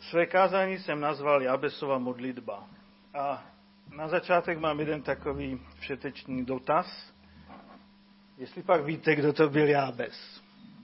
Své kázání jsem nazval Jábesova modlitba. A na začátek mám jeden takový všetečný dotaz. Jestli pak víte, kdo to byl Jábes?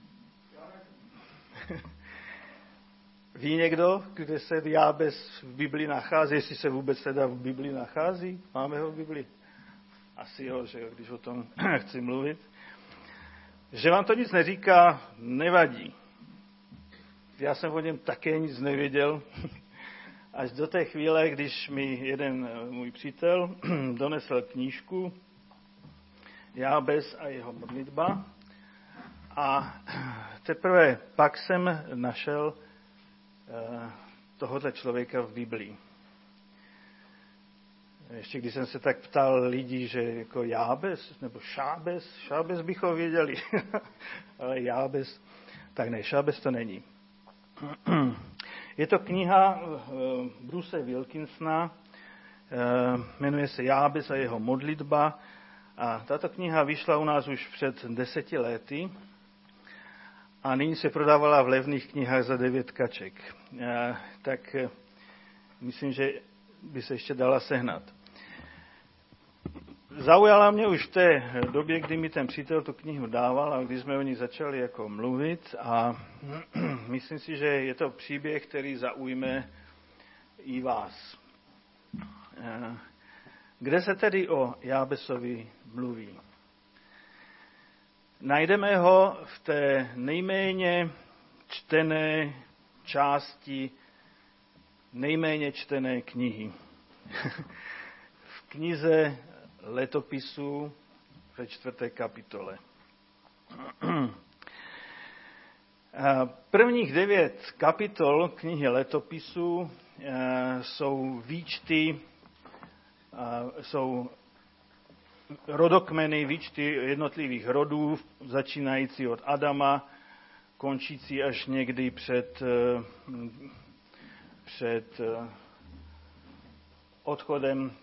Ví někdo, kde se Jábes v Biblii nachází? Jestli se vůbec teda v Biblii nachází? Máme ho v Biblii? Asi jo, že jo, když o tom chci mluvit. Že vám to nic neříká, nevadí. Já jsem o něm také nic nevěděl, až do té chvíle, když mi jeden můj přítel donesl knížku Jábes a jeho modlitba a teprve pak jsem našel tohoto člověka v Biblii. Ještě když jsem se tak ptal lidí, že jako Jábes nebo Šábes bych ho věděli, ale Jábes, tak ne, Šábes to není. Je to kniha Bruce Wilkinsona, jmenuje se Jábes a jeho modlitba a tato kniha vyšla u nás už před 10 lety a nyní se prodávala v levných knihách za 9 kaček. Tak myslím, že by se ještě dala sehnat. Zaujala mě už v té době, kdy mi ten přítel tu knihu dával a když jsme o ní začali jako mluvit a myslím si, že je to příběh, který zaujme i vás. Kde se tedy o Jábesovi mluví? Najdeme ho v té nejméně čtené části nejméně čtené knihy. V knize Letopisů ve 4. kapitole. Prvních 9 kapitol knihy Letopisů jsou výčty, jsou rodokmeny, výčty jednotlivých rodů, začínající od Adama, končící až někdy před odchodem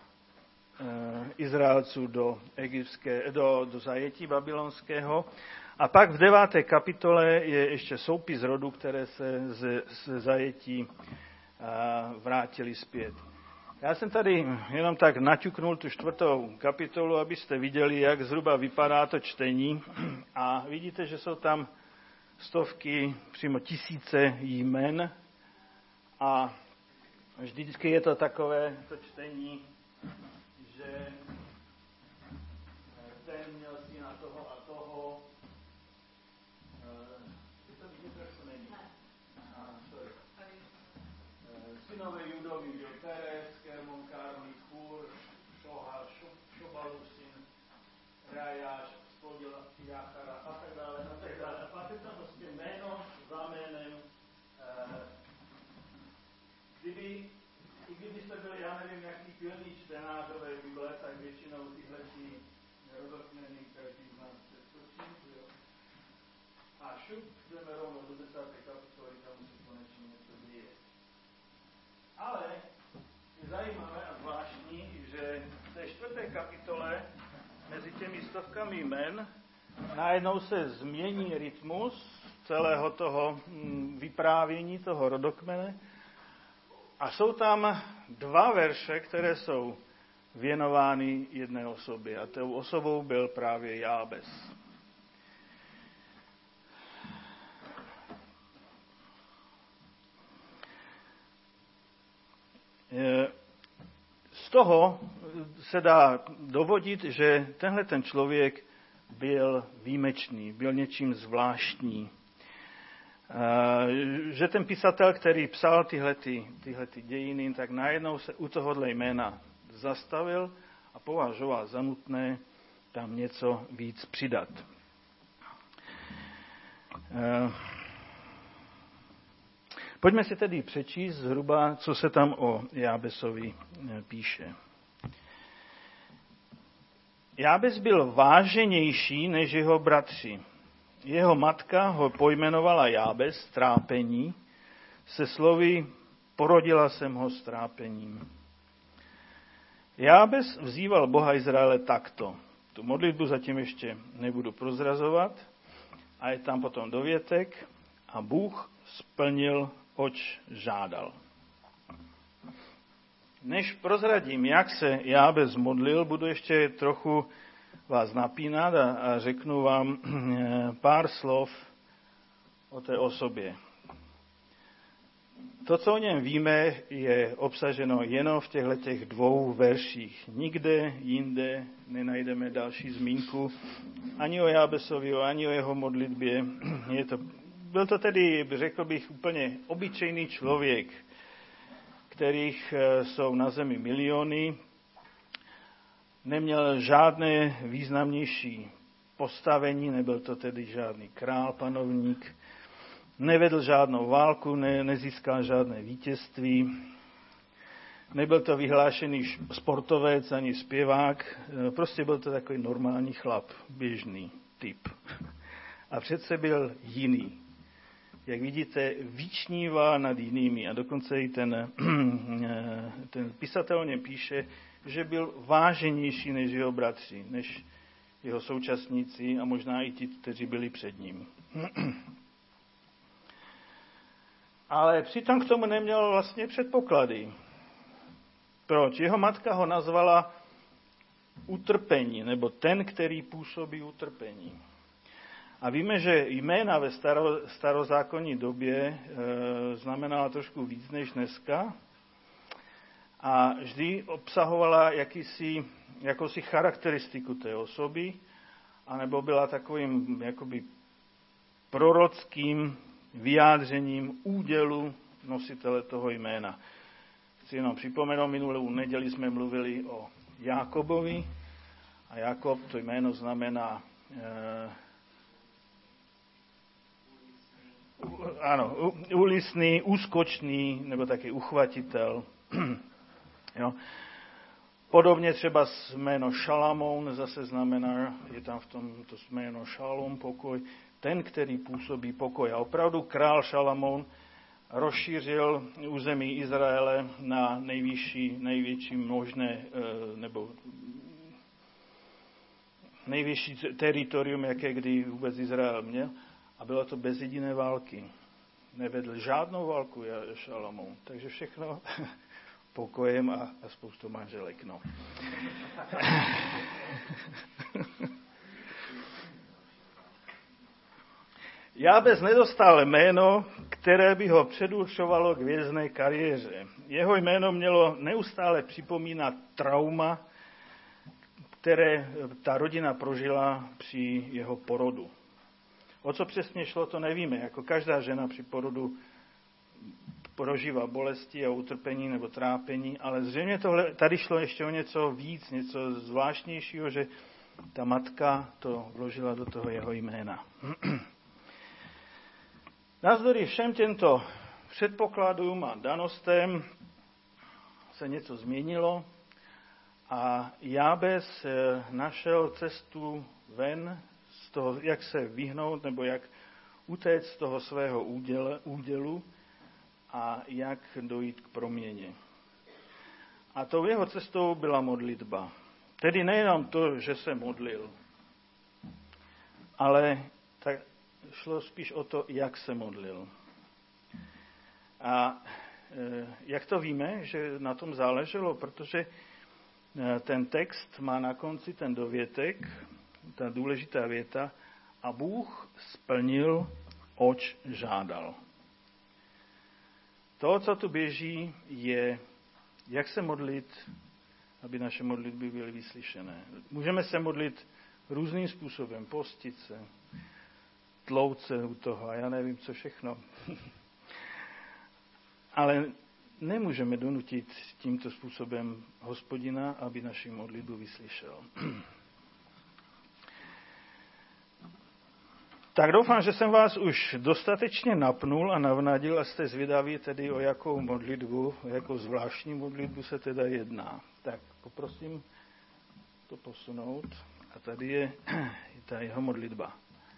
Izraelců do zajetí babylonského. A pak v 9. kapitole je ještě soupis rodů, které se z zajetí vrátili zpět. Já jsem tady jenom tak naťuknul tu 4. kapitolu, abyste viděli, jak zhruba vypadá to čtení. A vidíte, že jsou tam stovky, přímo tisíce jmen. A vždycky je to takové to čtení, že ten měl syna toho a toho. Je to vidět, jak to není? Synové Judovi byl Perez, Kermon, Karmi, Hur, Šohar, Šobalu syn, Rajáš, splodil Jáchara a tak dále, a tak dále. A máte tam prostě jméno za jménem. Kdybyste byli, já nevím, jaký pilný čtenářové Bible, tak většinou tyhleti rodokmeny každý z nás přeskočí. A šup, jdeme rovnou do 10. kapitoly, tam se konečně něco děje. Ale je zajímavé a zvláštní, že v té 4. kapitole mezi těmi stovkami jmen najednou se změní rytmus celého toho vyprávění toho rodokmene. A jsou tam 2 verše, které jsou věnovány jedné osobě. A tou osobou byl právě Jábes. Z toho se dá dovodit, že tenhle ten člověk byl výjimečný, byl něčím zvláštní. Že ten písatel, který psal tyhlety dějiny, tak najednou se u tohohle jména zastavil a považoval za nutné tam něco víc přidat. Pojďme si tedy přečíst zhruba, co se tam o Jábesovi píše. Jábes byl váženější než jeho bratři. Jeho matka ho pojmenovala Jábes, trápení, se slovy porodila jsem ho s trápením. Jábes vzýval Boha Izraele takto. Tu modlitbu zatím ještě nebudu prozrazovat. A je tam potom dovětek. A Bůh splnil oč žádal. Než prozradím, jak se Jábez modlil, budu ještě trochu vás napínat a řeknu vám pár slov o té osobě. To, co o něm víme, je obsaženo jenom v těchto 2 verších. Nikde jinde nenajdeme další zmínku ani o Jábezovi, ani o jeho modlitbě. Byl to tedy, řekl bych, úplně obyčejný člověk, kterých jsou na zemi miliony. Neměl žádné významnější postavení, nebyl to tedy žádný král, panovník. Nevedl žádnou válku, nezískal žádné vítězství. Nebyl to vyhlášený sportovec ani zpěvák. Prostě byl to takový normální chlap, běžný typ. A přece byl jiný. Jak vidíte, vyčnívá nad jinými. A dokonce i ten pisatel o něm píše, že byl váženější než jeho bratři, než jeho současníci a možná i ti, kteří byli před ním. Ale přitom k tomu neměl vlastně předpoklady. Proč? Jeho matka ho nazvala utrpení, nebo ten, který působí utrpení. A víme, že jména ve starozákonní době znamenala trošku víc než dneska a vždy obsahovala jakousi charakteristiku té osoby, anebo byla takovým jakoby prorockým vyjádřením údělu nositele toho jména. Chci jenom připomenout, minulou neděli jsme mluvili o Jákobovi a Jákob, to jméno znamená úlisný, úskočný, nebo taky uchvatitel. Jo. Podobně třeba jméno Šalamoun zase znamená, je tam v tom to jméno Šalom, pokoj, ten, který působí pokoj. A opravdu král Šalamoun rozšířil území Izraele na největší možné, nebo největší teritorium, jaké kdy vůbec Izrael měl. A bylo to bez jediné války. Nevedl žádnou válku Šalamoun. Takže všechno pokojem a spoustu manželek. No. Jábez nedostal jméno, které by ho předurčovalo k hvězdné kariéře. Jeho jméno mělo neustále připomínat trauma, které ta rodina prožila při jeho porodu. O co přesně šlo, to nevíme. Jako každá žena při porodu prožívá bolesti a utrpení nebo trápení, ale zřejmě tady šlo ještě o něco víc, něco zvláštnějšího, že ta matka to vložila do toho jeho jména. Navzdory všem těmto předpokladům a danostem se něco změnilo a Jábez našel cestu ven z toho, jak se vyhnout nebo jak utéct z toho svého údělu a jak dojít k proměně. A tou jeho cestou byla modlitba. Tedy nejenom to, že se modlil, ale tak šlo spíš o to, jak se modlil. A jak to víme, že na tom záleželo, protože ten text má na konci ten dovětek, ta důležitá věta, a Bůh splnil, oč žádal. To, co tu běží, je, jak se modlit, aby naše modlitby byly vyslyšené. Můžeme se modlit různým způsobem, postit se, tlouct se u toho a já nevím, co všechno. Ale nemůžeme donutit tímto způsobem Hospodina, aby naši modlitbu vyslyšel. Tak doufám, že jsem vás už dostatečně napnul a navnadil a jste zvědaví tedy, o jakou modlitbu, o jakou zvláštní modlitbu se teda jedná. Tak poprosím to posunout a tady je ta jeho modlitba.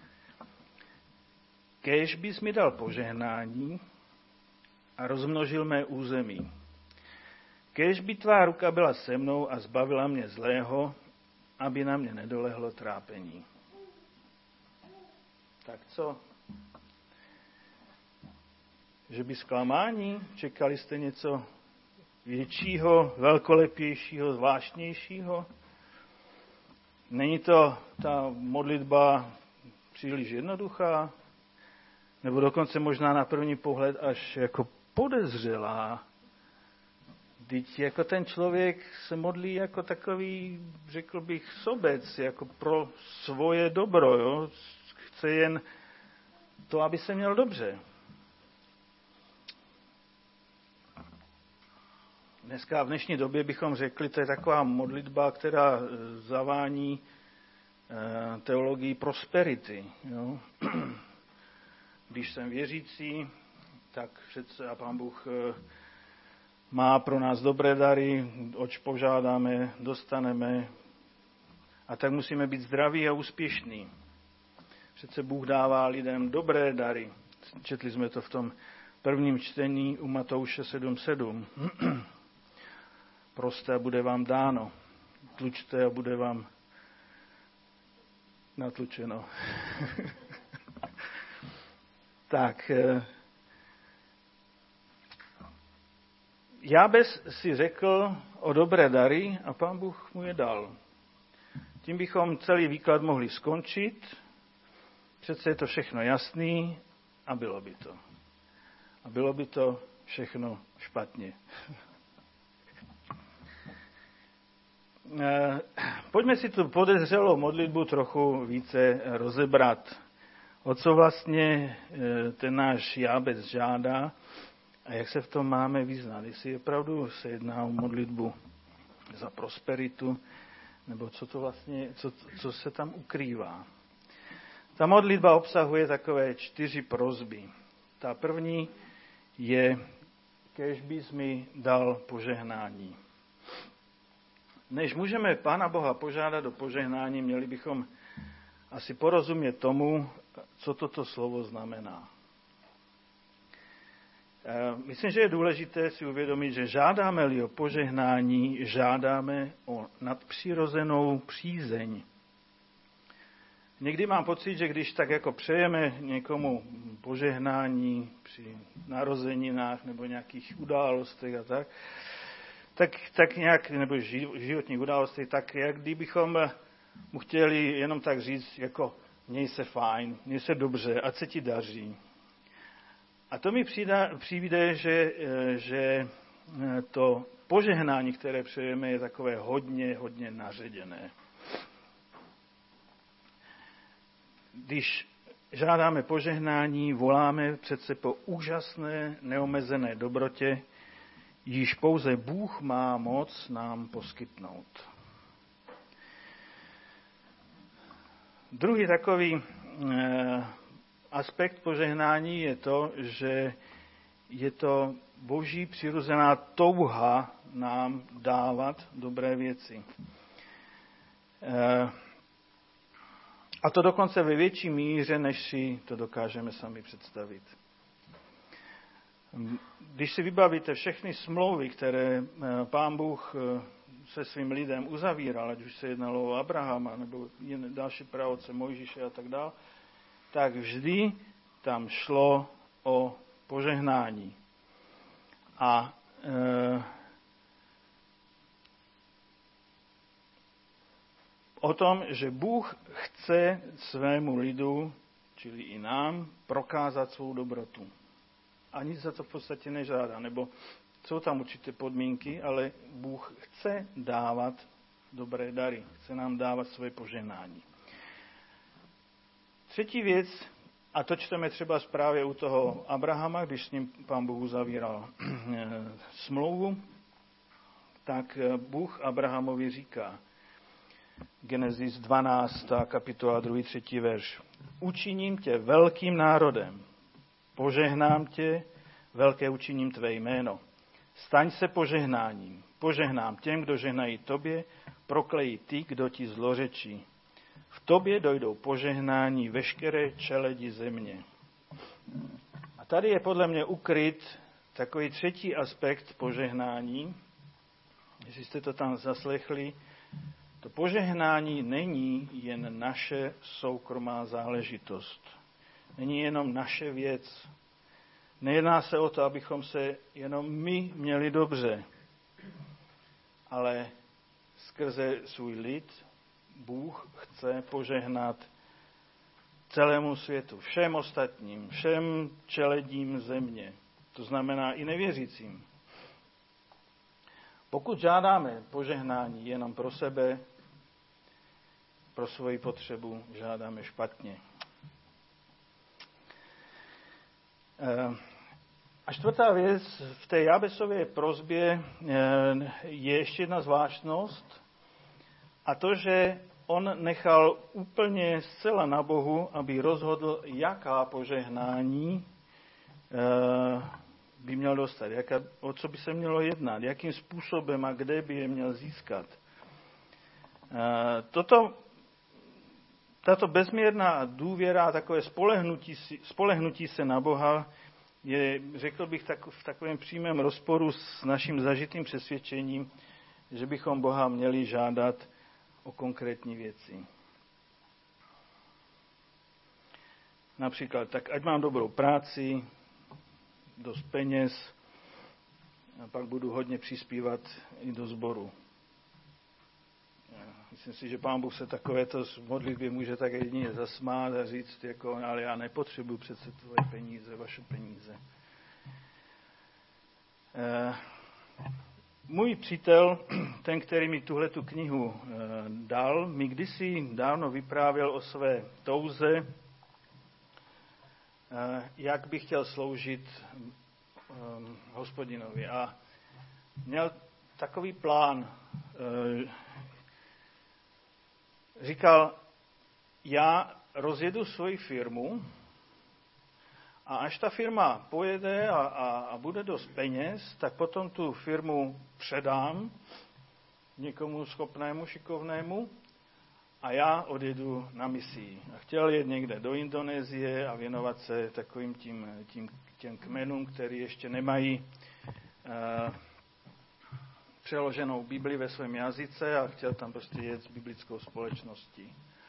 Kéž bys mi dal požehnání a rozmnožil mé území. Kéž by tvá ruka byla se mnou a zbavila mě zlého, aby na mě nedolehlo trápení. Tak co? že by zklamání? Čekali jste něco většího, velkolepějšího, zvláštnějšího? Není to ta modlitba příliš jednoduchá? Nebo dokonce možná na první pohled až jako podezřelá? Vždyť jako ten člověk se modlí jako takový, řekl bych, sobec, jako pro svoje dobro, jo? Chce jen to, aby se měl dobře. Dneska v dnešní době bychom řekli, to je taková modlitba, která zavání teologii prosperity. Jo? Když jsem věřící, tak přece a Pán Bůh má pro nás dobré dary, oč požádáme, dostaneme. A tak musíme být zdraví a úspěšní. Přece Bůh dává lidem dobré dary. Četli jsme to v tom prvním čtení u Matouše 7:7. Proste a bude vám dáno. Tlučte a bude vám natlučeno. Tak. Jábez si řekl o dobré dary a Pán Bůh mu je dal. Tím bychom celý výklad mohli skončit. Přece je to všechno jasný a bylo by to. A bylo by to všechno špatně. Pojďme si tu podezřelou modlitbu trochu více rozebrat. O co vlastně ten náš Jábez žádá a jak se v tom máme vyznat. Jestli opravdu se jedná o modlitbu za prosperitu, nebo co to vlastně, co se tam ukrývá. Ta modlitba obsahuje takové 4 prosby. Ta první je, kéž bys mi dal požehnání. Než můžeme Pána Boha požádat o požehnání, měli bychom asi porozumět tomu, co toto slovo znamená. Myslím, že je důležité si uvědomit, že žádáme-li o požehnání, žádáme o nadpřirozenou přízeň. Někdy mám pocit, že když tak jako přejeme někomu požehnání při narozeninách nebo nějakých událostech a tak nějak, nebo životních událostech, tak jak kdybychom mu chtěli jenom tak říct, jako měj se fajn, měj se dobře, ať se ti daří. A to mi přijde, že to požehnání, které přejeme, je takové hodně naředěné. Když žádáme požehnání, voláme přece po úžasné, neomezené dobrotě, již pouze Bůh má moc nám poskytnout. Druhý takový aspekt požehnání je to, že je to boží přirozená touha nám dávat dobré věci. A to dokonce ve větší míře, než si to dokážeme sami představit. Když si vybavíte všechny smlouvy, které Pán Bůh se svým lidem uzavíral, ať už se jednalo o Abrahama nebo další praotce Mojžíše a tak dále, tak vždy tam šlo o požehnání. A o tom, že Bůh chce svému lidu, čili i nám, prokázat svou dobrotu. A nic za to v podstatě nežádá, nebo jsou tam určité podmínky, ale Bůh chce dávat dobré dary, chce nám dávat své požehnání. Třetí věc, a to čteme třeba právě u toho Abrahama, když s ním Pán Bůh uzavíral smlouvu, tak Bůh Abrahamovi říká, Genesis 12. kapitola 2. 3. verš. Učiním tě velkým národem, požehnám tě, velké učiním tvé jméno. Staň se požehnáním, požehnám těm, kdo žehnají tobě, proklejí ty, kdo ti zlořečí. V tobě dojdou požehnání veškeré čeledi země. A tady je podle mě ukryt takový třetí aspekt požehnání. Jestli jste to tam zaslechli, to požehnání není jen naše soukromá záležitost. Není jenom naše věc. Nejedná se o to, abychom se jenom my měli dobře, ale skrze svůj lid Bůh chce požehnat celému světu, všem ostatním, všem čeledím země, to znamená i nevěřícím. Pokud žádáme požehnání jenom pro sebe, pro svoji potřebu, žádáme špatně. A čtvrtá věc, v té Jábesově prosbě je ještě jedna zvláštnost, a to, že on nechal úplně zcela na Bohu, aby rozhodl, jaká požehnání by měl dostat, o co by se mělo jednat, jakým způsobem a kde by je měl získat. Tato bezměrná důvěra, takové spolehnutí se na Boha je, řekl bych, v takovém přímém rozporu s naším zažitým přesvědčením, že bychom Boha měli žádat o konkrétní věci. Například, tak ať mám dobrou práci, dost peněz, a pak budu hodně přispívat i do sboru. Myslím si, že Pán Bůh se takovéto modlitbě může tak jedině zasmát a říct, jako, ale já nepotřebuji přece tvoje peníze, vaše peníze. Můj přítel, ten, který mi tuhletu knihu dal, mi kdysi dávno vyprávěl o své touze, jak by chtěl sloužit Hospodinovi. A měl takový plán. Říkal, já rozjedu svoji firmu a až ta firma pojede a bude dost peněz, tak potom tu firmu předám někomu schopnému, šikovnému a já odjedu na misii. A chtěl jet někde do Indonésie a věnovat se takovým těm kmenům, který ještě nemají přeloženou Bibli ve svém jazyce a chtěl tam prostě jet s biblickou společností.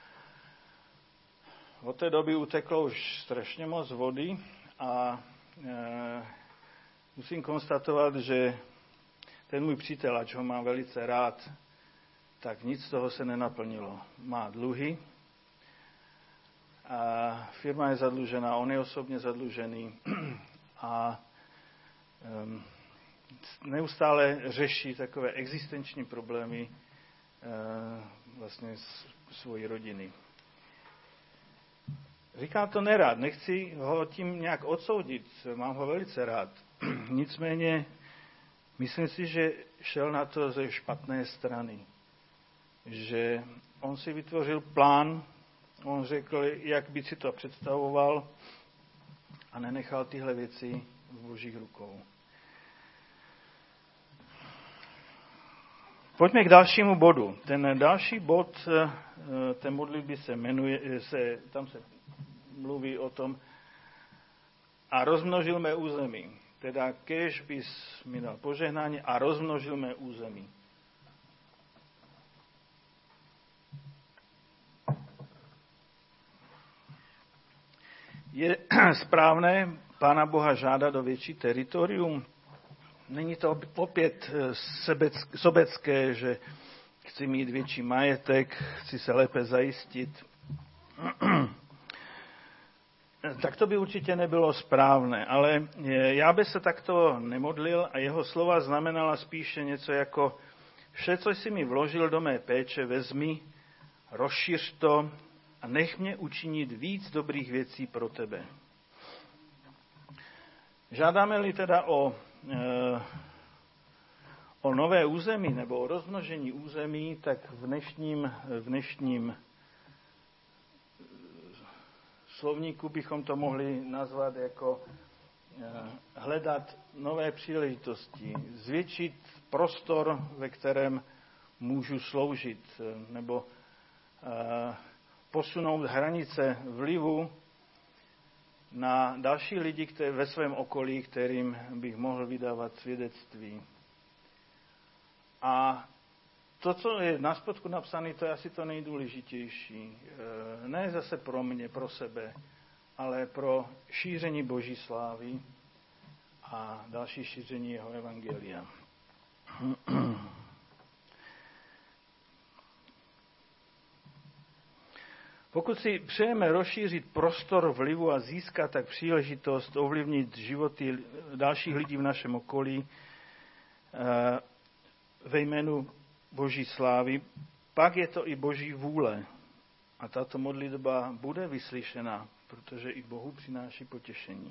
Od té doby uteklo už strašně moc vody a musím konstatovat, že ten můj přítel, ač ho mám velice rád, tak nic z toho se nenaplnilo. Má dluhy, a firma je zadlužená, on je osobně zadlužený a neustále řeší takové existenční problémy vlastně svojí rodiny. Říkám to nerad, nechci ho tím nějak odsoudit, mám ho velice rád. Nicméně myslím si, že šel na to ze špatné strany. Že on si vytvořil plán, on řekl, jak by si to představoval a nenechal tyhle věci v Božích rukou. Pojďme k dalšímu bodu. Ten další bod té modlitby se jmenuje, tam se mluví o tom, a rozmnožil mé území. Teda kéž bys mi dal požehnání a rozmnožil mé území. Je správné Pána Boha žádat o větší teritorium? Není to opět sobecké, že chci mít větší majetek, chci se lépe zajistit? Tak to by určitě nebylo správné, ale Jábes se takto nemodlil a jeho slova znamenala spíše něco jako vše, co jsi mi vložil do mé péče, vezmi, rozšiř to a nech mě učinit víc dobrých věcí pro tebe. Žádáme-li teda o nové území nebo o rozmnožení území, tak v dnešním slovníku bychom to mohli nazvat jako hledat nové příležitosti, zvětšit prostor, ve kterém můžu sloužit, nebo posunout hranice vlivu na další lidi ve svém okolí, kterým bych mohl vydávat svědectví. A to, co je na spodku napsané, to je asi to nejdůležitější. Ne zase pro mě, pro sebe, ale pro šíření Boží slávy a další šíření jeho evangelia. Pokud si přejeme rozšířit prostor vlivu a získat tak příležitost ovlivnit životy dalších lidí v našem okolí ve jménu Boží slávy, pak je to i Boží vůle. A tato modlitba bude vyslyšena, protože i Bohu přináší potěšení.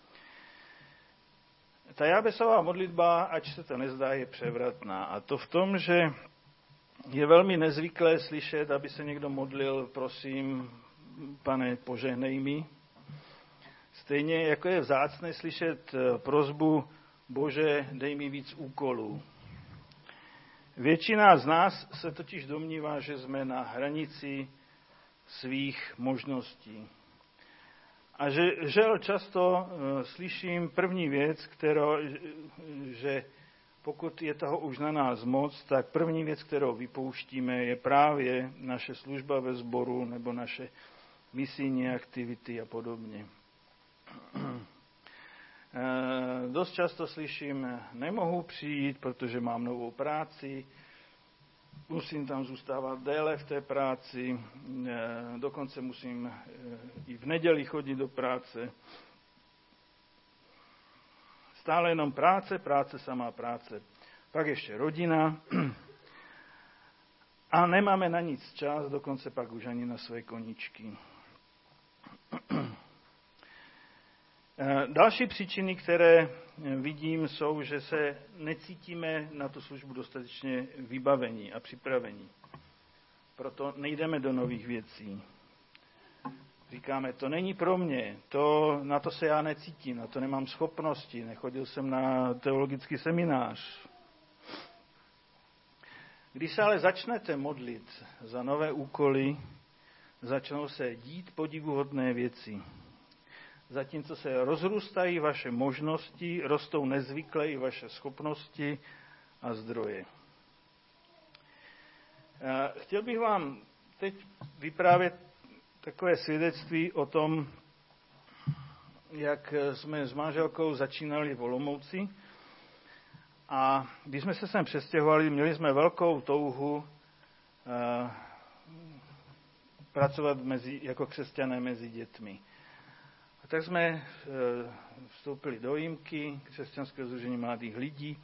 Ta Jábesova modlitba, ač se to nezdá, je převratná. A to v tom, že je velmi nezvyklé slyšet, aby se někdo modlil, prosím, Pane, požehnej mi. Stejně jako je vzácné slyšet prosbu, Bože, dej mi víc úkolů. Většina z nás se totiž domnívá, že jsme na hranici svých možností. A žel často slyším první věc, že pokud je toho už na nás moc, tak první věc, kterou vypouštíme, je právě naše služba ve sboru nebo naše misijní aktivity a podobně. Dost často slyším, nemohu přijít, protože mám novou práci, musím tam zůstávat déle v té práci, dokonce musím i v neděli chodit do práce. Stále jenom práce, samá práce. Pak ještě rodina. A nemáme na nic čas, dokonce pak už ani na své koníčky. Další příčiny, které vidím, jsou, že se necítíme na tu službu dostatečně vybavení a připravení. Proto nejdeme do nových věcí. Říkáme, to není pro mě, na to se já necítím, na to nemám schopnosti, nechodil jsem na teologický seminář. Když se ale začnete modlit za nové úkoly, začnou se dít podivuhodné věci. Zatímco se rozrůstají vaše možnosti, rostou nezvykle i vaše schopnosti a zdroje. Chtěl bych vám teď vyprávět takové svědectví o tom, jak jsme s manželkou začínali v Olomouci. A když jsme se sem přestěhovali, měli jsme velkou touhu pracovat jako křesťané mezi dětmi. A tak jsme vstoupili do Jímky, křesťanského sdružení mladých lidí.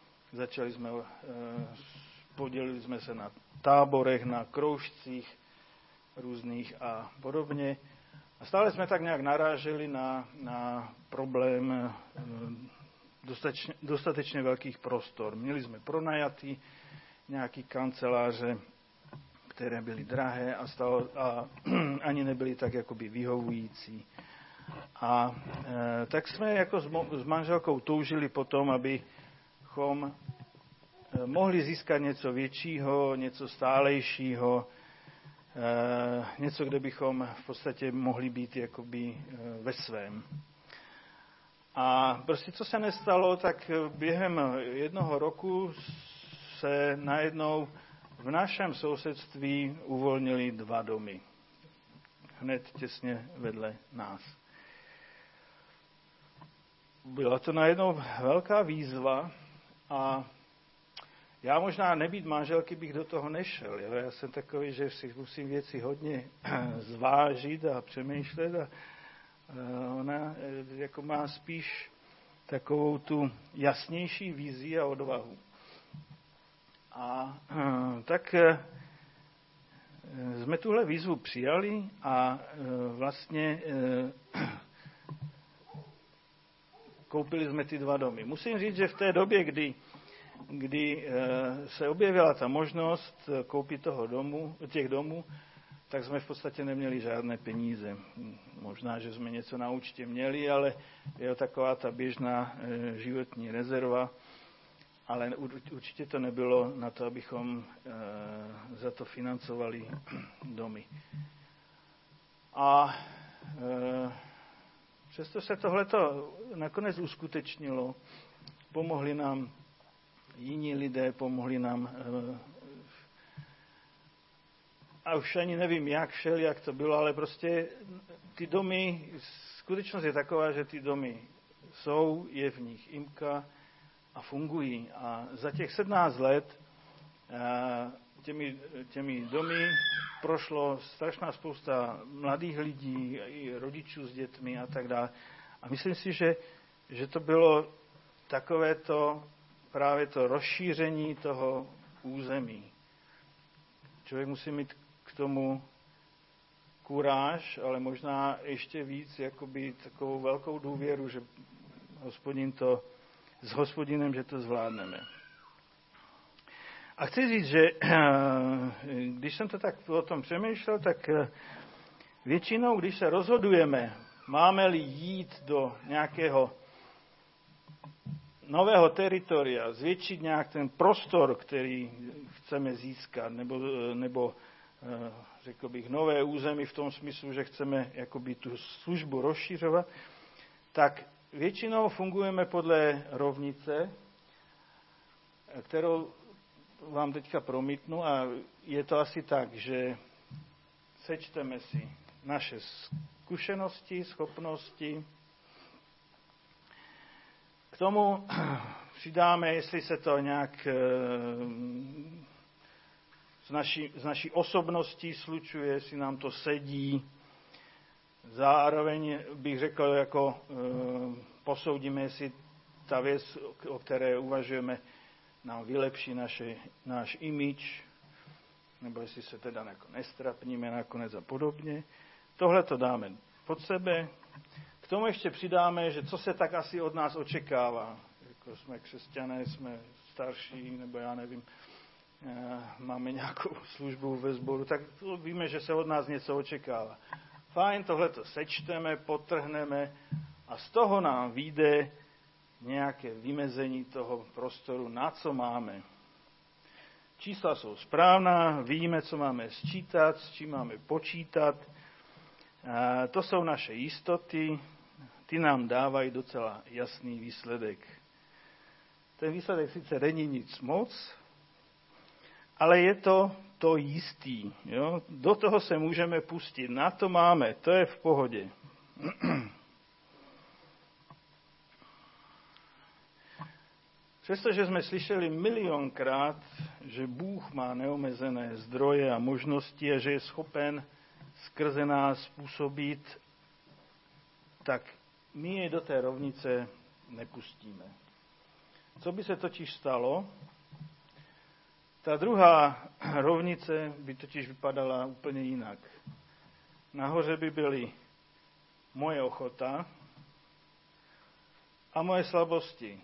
Podělili jsme se na táborech, na kroužcích různých a podobně. A stále jsme tak nějak naráželi na problém dostatečně velkých prostor. Měli jsme pronajatý nějaký kanceláře, které byly drahé a ani nebyly tak jakoby vyhovující. A tak jsme jako s manželkou toužili potom, abychom mohli získat něco většího, něco stálejšího, něco, kde bychom v podstatě mohli být jakoby ve svém. A prostě co se nestalo, tak během jednoho roku se najednou v našem sousedství uvolnili 2 domy. Hned těsně vedle nás. Byla to najednou velká výzva a já možná nebýt manželky bych do toho nešel. Jo? Já jsem takový, že si musím věci hodně zvážit a přemýšlet a ona jako má spíš takovou tu jasnější vizi a odvahu. A tak jsme tuhle výzvu přijali a vlastně koupili jsme ty 2 domy. Musím říct, že v té době, kdy se objevila ta možnost koupit těch domů, tak jsme v podstatě neměli žádné peníze. Možná, že jsme něco na účtě měli, ale je to taková ta běžná životní rezerva, ale určitě to nebylo na to, abychom za to financovali domy. A přesto se tohleto nakonec uskutečnilo. Pomohli nám jiní lidé, pomohli nám a už ani nevím, jak to bylo, ale prostě ty domy, skutečnost je taková, že ty domy jsou, je v nich imka a fungují. A za těch 17 let těmi domy prošlo strašná spousta mladých lidí, i rodičů s dětmi a tak dále. A myslím si, že to bylo takové právě to rozšíření toho území. Člověk musí mít k tomu kuráž, ale možná ještě víc jakoby takovou velkou důvěru, že s Hospodinem, že to zvládneme. A chci říct, že když jsem to tak o tom přemýšlel, tak většinou, když se rozhodujeme, máme-li jít do nějakého nového teritoria, zvětšit nějak ten prostor, který chceme získat, nebo řekl bych, nové území v tom smyslu, že chceme jakoby tu službu rozšiřovat, tak většinou fungujeme podle rovnice, kterou vám teďka promítnu, a je to asi tak, že sečteme si naše zkušenosti, schopnosti, k tomu přidáme, jestli se to nějak z naší osobností slučuje, jestli nám to sedí. Zároveň bych řekl, jako posoudíme, jestli ta věc, o které uvažujeme, nám vylepší náš image, nebo jestli se teda jako nestrapníme nakonec a podobně. Tohle to dáme pod sebe. K tomu ještě přidáme, že co se tak asi od nás očekává. Jako jsme křesťané, jsme starší, nebo já nevím, máme nějakou službu ve sboru, tak víme, že se od nás něco očekává. Fajn, tohle to sečteme, podtrhneme a z toho nám vyjde nějaké vymezení toho prostoru, na co máme. Čísla jsou správná, víme, co máme sčítat, s čím máme počítat. To jsou naše jistoty, ty nám dávají docela jasný výsledek. Ten výsledek sice není nic moc, ale je to jistý. Jo? Do toho se můžeme pustit, na to máme, to je v pohodě. Přestože jsme slyšeli milionkrát, že Bůh má neomezené zdroje a možnosti a že je schopen skrze nás působit, tak my je do té rovnice nepustíme. Co by se totiž stalo? Ta druhá rovnice by totiž vypadala úplně jinak. Nahoře by byly moje ochota a moje slabosti.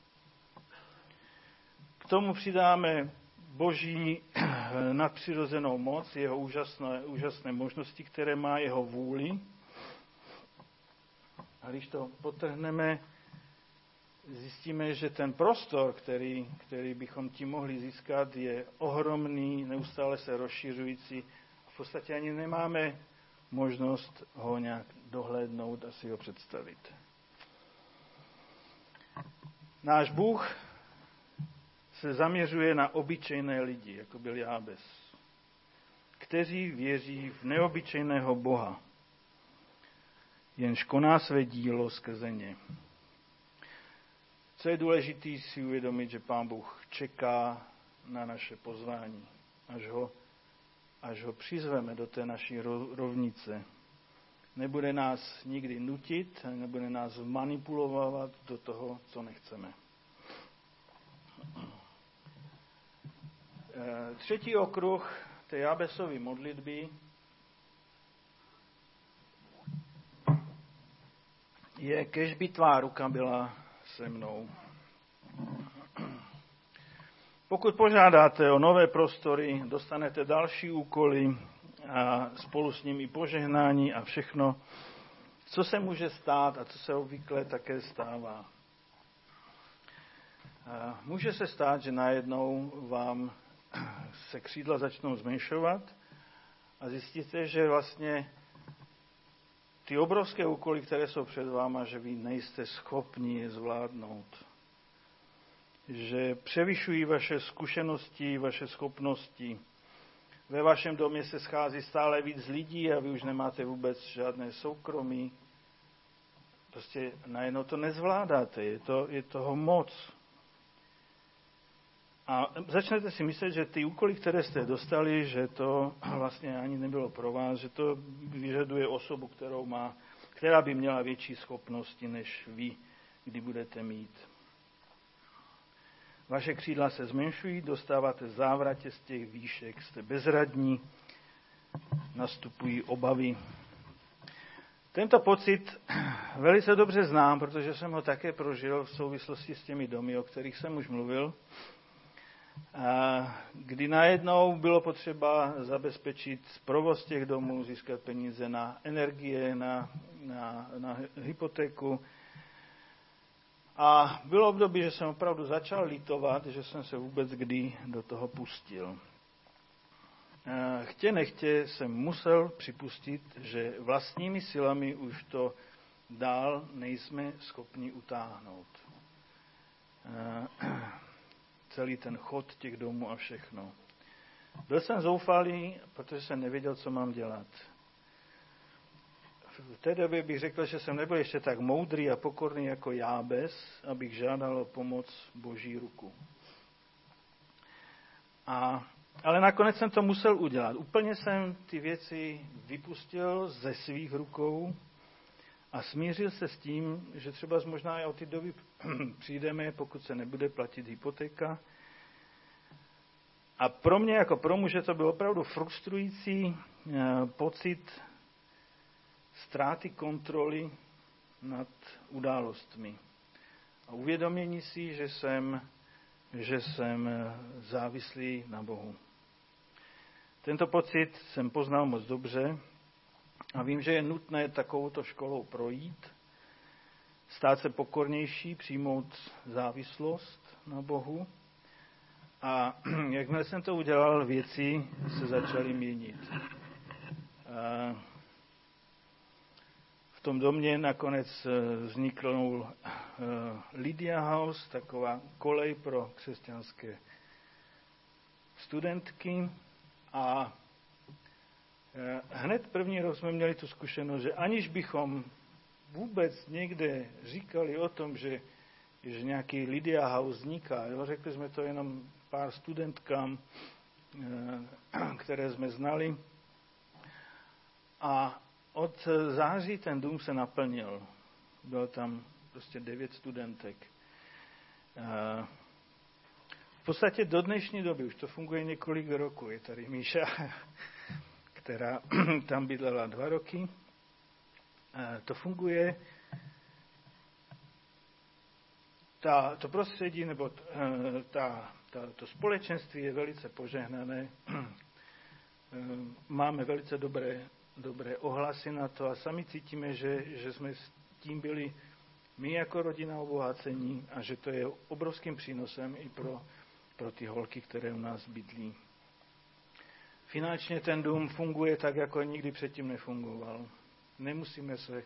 K tomu přidáme Boží nadpřirozenou moc, jeho úžasné možnosti, které má, jeho vůli. A když to podtrhneme, zjistíme, že ten prostor, který bychom tím mohli získat, je ohromný, neustále se rozšiřující. V podstatě ani nemáme možnost ho nějak dohlédnout a si ho představit. Náš Bůh se zaměřuje na obyčejné lidi, jako byl Jábez, kteří věří v neobyčejného Boha, jenž koná své dílo skrze ně. Co je důležité si uvědomit, že Pán Bůh čeká na naše pozvání, až ho přizveme do té naší rovnice. Nebude nás nikdy nutit, nebude nás manipulovat do toho, co nechceme. Třetí okruh té Jábezovy modlitby je: kéž by tvá ruka byla se mnou. Pokud požádáte o nové prostory, dostanete další úkoly a spolu s nimi požehnání a všechno, co se může stát a co se obvykle také stává. Může se stát, že najednou vám se křídla začnou zmenšovat a zjistíte, že vlastně ty obrovské úkoly, které jsou před váma, že vy nejste schopni je zvládnout. Že převyšují vaše zkušenosti, vaše schopnosti. Ve vašem domě se schází stále víc lidí a vy už nemáte vůbec žádné soukromí. prostě najednou to nezvládáte, je toho moc. A začnete si myslet, že ty úkoly, které jste dostali, že to vlastně ani nebylo pro vás, že to vyžaduje osobu, která by měla větší schopnosti, než vy, kdy budete mít. Vaše křídla se zmenšují, dostáváte závratě z těch výšek, jste bezradní, nastupují obavy. Tento pocit velice dobře znám, protože jsem ho také prožil v souvislosti s těmi domy, o kterých jsem už mluvil, kdy najednou bylo potřeba zabezpečit provoz těch domů, získat peníze na energie, na hypotéku. A bylo období, že jsem opravdu začal litovat, že jsem se vůbec kdy do toho pustil. Chtě nechtě jsem musel připustit, že vlastními silami už to dál nejsme schopni utáhnout. Celý ten chod těch domů a všechno. Byl jsem zoufalý, protože jsem nevěděl, co mám dělat. V té době bych řekl, že jsem nebyl ještě tak moudrý a pokorný jako Jábez, abych žádal o pomoc Boží ruku. Ale nakonec jsem to musel udělat. Úplně jsem ty věci vypustil ze svých rukou a smířil se s tím, že třeba možná i o ty doby přijdeme, pokud se nebude platit hypotéka. A pro mě jako pro muže to byl opravdu frustrující pocit ztráty kontroly nad událostmi. A uvědomění si, že jsem závislý na Bohu. Tento pocit jsem poznal moc dobře a vím, že je nutné takovouto školou projít, stát se pokornější, přijmout závislost na Bohu. A jakmile jsem to udělal, věci se začaly měnit. V tom domě nakonec vznikl Lydia House, taková kolej pro křesťanské studentky. A hned první rok jsme měli tu zkušenost, že aniž bychom vůbec někde říkali o tom, že nějaký Lydia House vzniká, řekli jsme to jenom pár studentkám, které jsme znali. A od září ten dům se naplnil. Bylo tam prostě 9 studentek. V podstatě do dnešní doby, už to funguje několik roků, je tady Míša, která tam bydlela 2 roky. To funguje, to prostředí, nebo to společenství je velice požehnané. Máme velice dobré ohlasy na to a sami cítíme, že jsme s tím byli my jako rodina obohacení a že to je obrovským přínosem i pro ty holky, které u nás bydlí. Finančně ten dům funguje tak, jako nikdy předtím nefungoval. Nemusíme se...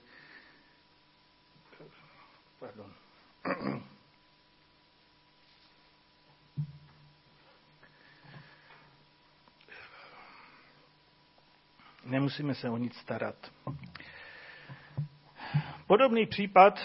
Nemusíme se o nic starat. Podobný případ,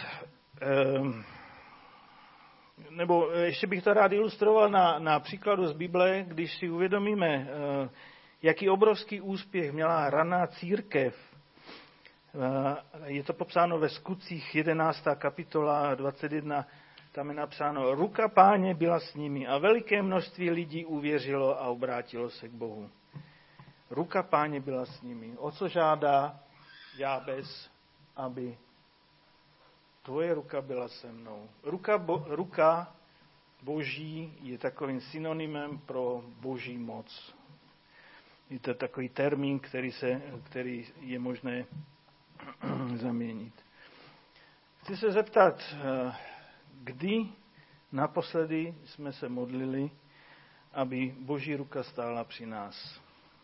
nebo ještě bych to rád ilustroval na příkladu z Bible, když si uvědomíme, jaký obrovský úspěch měla raná církev. Je to popsáno ve Skutcích 11. kapitola 21, tam je napsáno: ruka Páně byla s nimi a veliké množství lidí uvěřilo a obrátilo se k Bohu. Ruka Páně byla s nimi. O co žádá Jábez? Aby tvoje ruka byla se mnou. Ruka Boží je takovým synonymem pro Boží moc. Je to takový termín, který je možné zaměnit. Chci se zeptat, kdy naposledy jsme se modlili, aby Boží ruka stála při nás.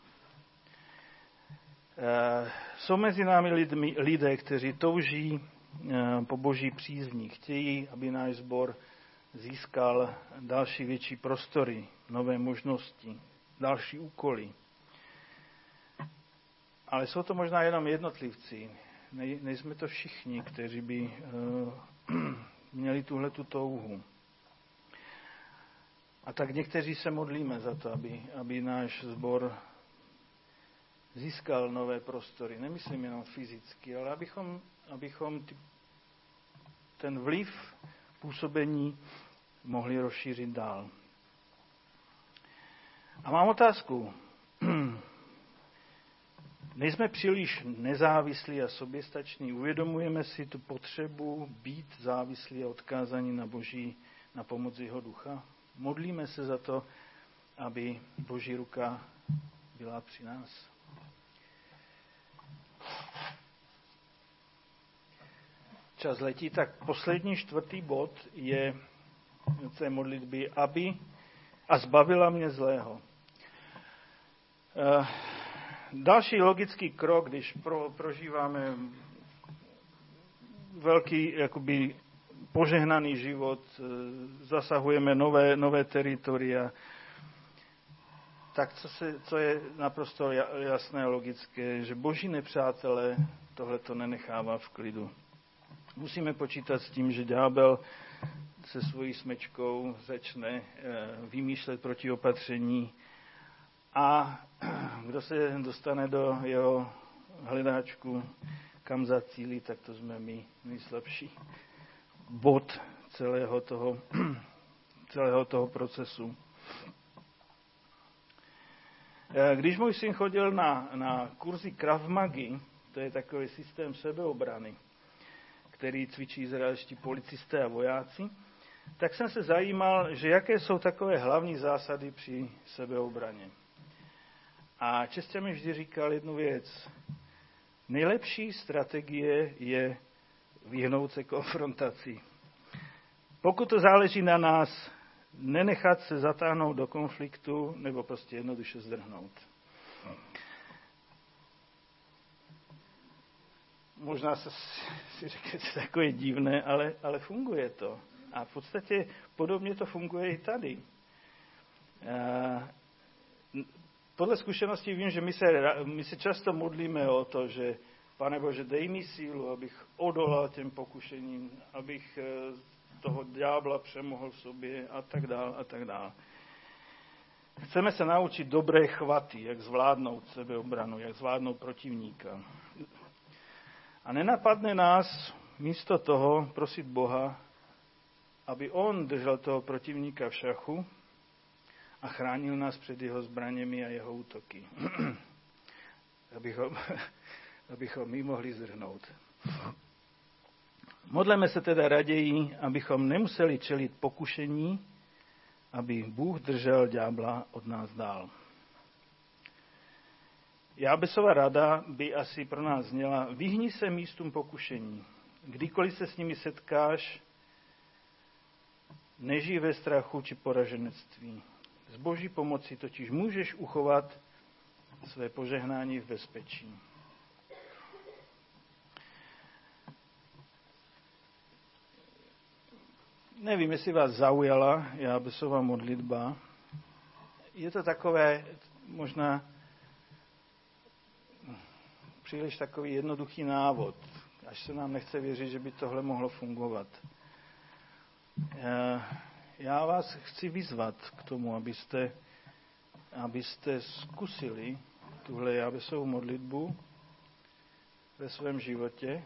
Jsou mezi námi lidé, kteří touží po Boží přízni. Chtějí, aby náš sbor získal další větší prostory, nové možnosti, další úkoly. Ale jsou to možná jenom jednotlivci. nejsme to všichni, kteří by měli tuhletu touhu. A tak někteří se modlíme za to, aby náš sbor získal nové prostory. Nemyslím jenom fyzicky, ale abychom ten vliv působení mohli rozšířit dál. A mám otázku. Nejsme příliš nezávislí a soběstační. Uvědomujeme si tu potřebu být závislí a odkázaní na Boží, na pomoc jeho ducha? Modlíme se za to, aby Boží ruka byla při nás. Čas letí, tak poslední 4. bod je té modlitby, aby a zbavila mě zlého. Další logický krok, když prožíváme velký jakoby požehnaný život, zasahujeme nové teritoria, tak co je naprosto jasné a logické, že Boží nepřátelé tohleto nenechává v klidu. Musíme počítat s tím, že ďábel se svojí smečkou začne vymýšlet protiopatření a kdo se dostane do jeho hledáčku, kam zacílí, tak to jsme my, nejslabší bod celého toho procesu. Když můj syn chodil na kurzy Krav Magy, to je takový systém sebeobrany, který cvičí izraelští policisté a vojáci, tak jsem se zajímal, že jaké jsou takové hlavní zásady při sebeobraně. A Česťa mi vždy říkal jednu věc. Nejlepší strategie je vyhnout se konfrontaci. Pokud to záleží na nás, nenechat se zatáhnout do konfliktu nebo prostě jednoduše zdrhnout. Možná si řeknete, takové divné, ale funguje to. A v podstatě podobně to funguje i tady. Podle zkušeností vím, že my se často modlíme o to, že Pane Bože, dej mi sílu, abych odolal těm pokušením, abych toho ďábla přemohl v sobě a tak dál a tak dál. Chceme se naučit dobré chvaty, jak zvládnout sebeobranu, jak zvládnout protivníka. A nenapadne nás místo toho prosit Boha, aby on držel toho protivníka v šachu a chránil nás před jeho zbraněmi a jeho útoky. abychom my mohli zdrhnout. Modleme se teda raději, abychom nemuseli čelit pokušení, aby Bůh držel ďábla od nás dál. Jábesova rada by asi pro nás zněla: vyhni se místům pokušení. Kdykoliv se s nimi setkáš, nežij ve strachu či poraženectví. S Boží pomocí totiž můžeš uchovat své požehnání v bezpečí. Nevím, jestli vás zaujala Jábesova modlitba. Je to takové možná příliš takový jednoduchý návod, až se nám nechce věřit, že by tohle mohlo fungovat. Já vás chci vyzvat k tomu, abyste zkusili tuhle Jábesovu modlitbu ve svém životě,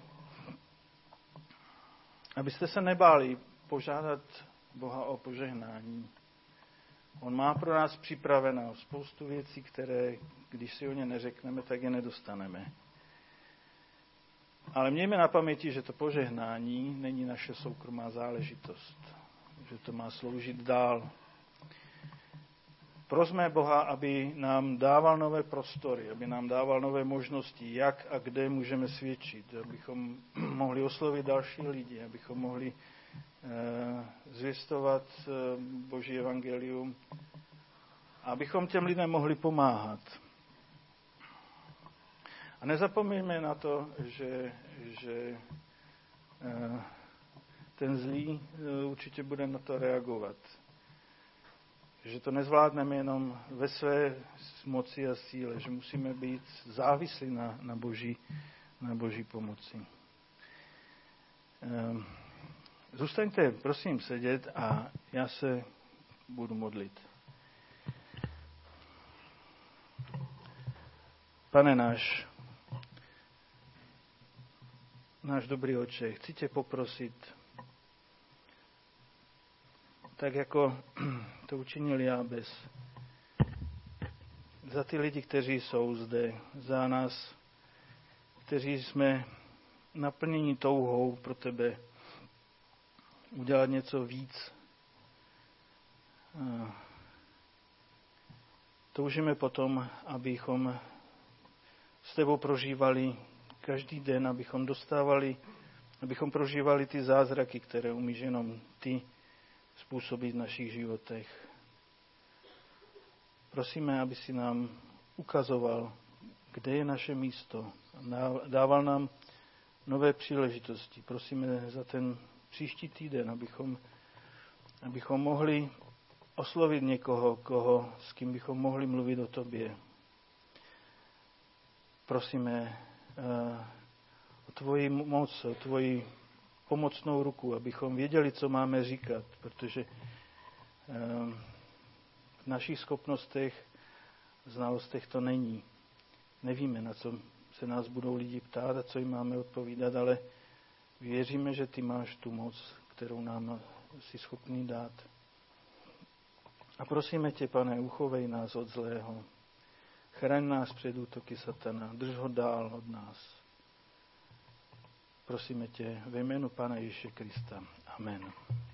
abyste se nebáli požádat Boha o požehnání. On má pro nás připravenou spoustu věcí, které, když si o ně neřekneme, tak je nedostaneme. Ale mějme na paměti, že to požehnání není naše soukromá záležitost. Že to má sloužit dál. Prosme Boha, aby nám dával nové prostory, aby nám dával nové možnosti, jak a kde můžeme svědčit, abychom mohli oslovit další lidi, abychom mohli zvěstovat Boží evangelium, abychom těm lidem mohli pomáhat. A nezapomeňme na to, že ten zlý určitě bude na to reagovat. Že to nezvládneme jenom ve své moci a síle, že musíme být závislí na na Boží pomoci. Zůstaňte, prosím, sedět a já se budu modlit. Pane náš dobrý Otče, chci tě poprosit, tak jako to učinil Jábez, za ty lidi, kteří jsou zde, za nás, kteří jsme naplněni touhou pro tebe udělat něco víc. Toužíme potom, abychom s tebou prožívali každý den, abychom prožívali ty zázraky, které umíš jenom ty způsobit v našich životech. Prosíme, aby si nám ukazoval, kde je naše místo. Dával nám nové příležitosti. Prosíme za ten příští týden, abychom mohli oslovit někoho, s kým bychom mohli mluvit o tobě. Prosíme o tvoji moc, o tvoji pomocnou ruku, abychom věděli, co máme říkat, protože v našich schopnostech, znalostech to není. Nevíme, na co se nás budou lidi ptát a co jim máme odpovídat, ale věříme, že ty máš tu moc, kterou nám jsi schopný dát. A prosíme tě, Pane, uchovej nás od zlého. Chraň nás před útoky satana. Drž ho dál od nás. Prosíme tě ve jménu Pána Ježíše Krista. Amen.